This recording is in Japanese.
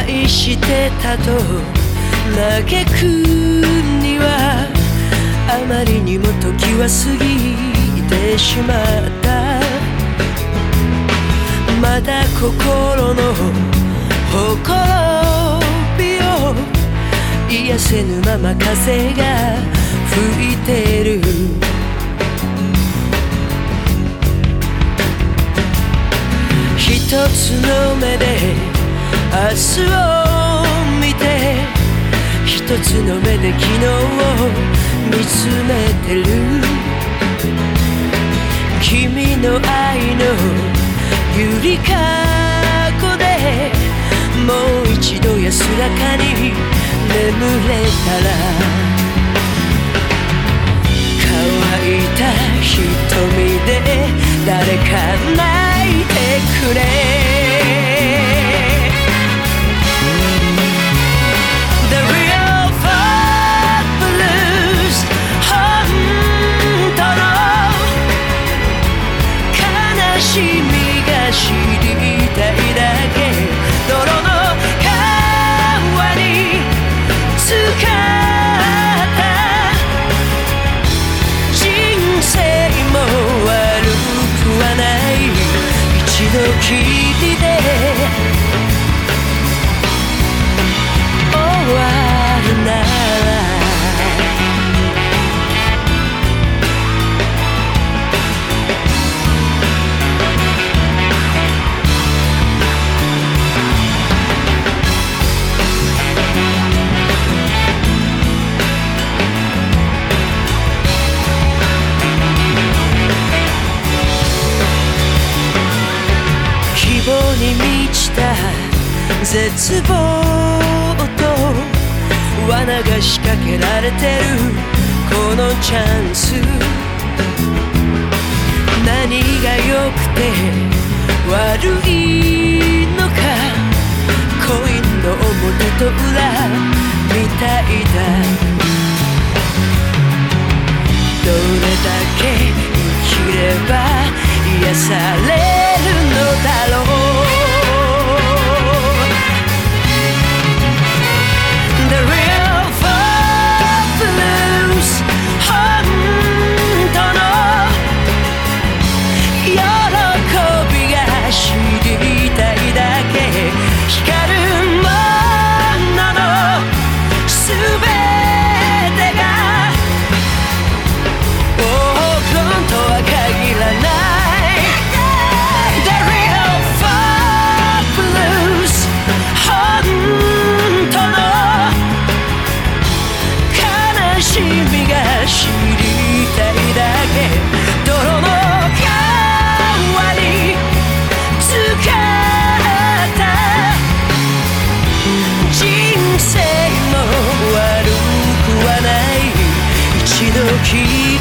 愛してたと嘆くにはあまりにも時は過ぎてしまった。まだ心のほころびを癒せぬまま風が吹いてる。一つの目で明日を見て、一つの目で昨日を見つめてる。君の愛のゆりかごでもう一度安らかに眠れたら、乾いた瞳で誰か泣いてくれ。知りたいだけ、泥の川に浸かった人生も悪くはない。一度きりで終わるならに満ちた絶望と罠が仕掛けられてるこのチャンス。何が良くて悪いのか、コインの表と裏みたいだ。どれだけ生きれば癒されるのだろう。知りたいだけ、泥の川に浸かった人生も悪くはない。一度きり